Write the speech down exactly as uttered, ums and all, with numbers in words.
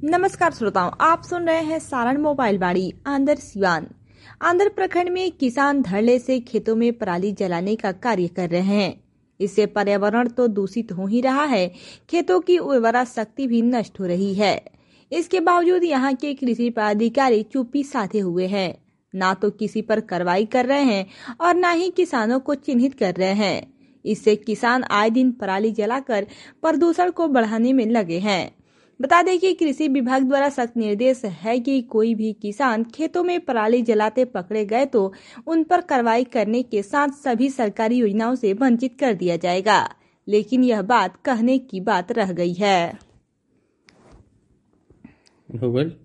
नमस्कार श्रोताओं, आप सुन रहे हैं सारण मोबाइल बाड़ी आंध्र सिवान। आंध्र प्रखंड में किसान धड़ल्ले से खेतों में पराली जलाने का कार्य कर रहे हैं। इससे पर्यावरण तो दूषित हो ही रहा है, खेतों की उर्वरा शक्ति भी नष्ट हो रही है। इसके बावजूद यहाँ के कृषि पदाधिकारी चुप्पी साधे हुए हैं, ना तो किसी पर कार्रवाई कर रहे हैं और न ही किसानों को चिन्हित कर रहे हैं। इससे किसान आए दिन पराली जलाकर प्रदूषण को बढ़ाने में लगे हैं। बता दें कि कृषि विभाग द्वारा सख्त निर्देश है कि कोई भी किसान खेतों में पराली जलाते पकड़े गए तो उन पर कार्रवाई करने के साथ सभी सरकारी योजनाओं से वंचित कर दिया जाएगा। लेकिन यह बात कहने की बात रह गई है। हो गई।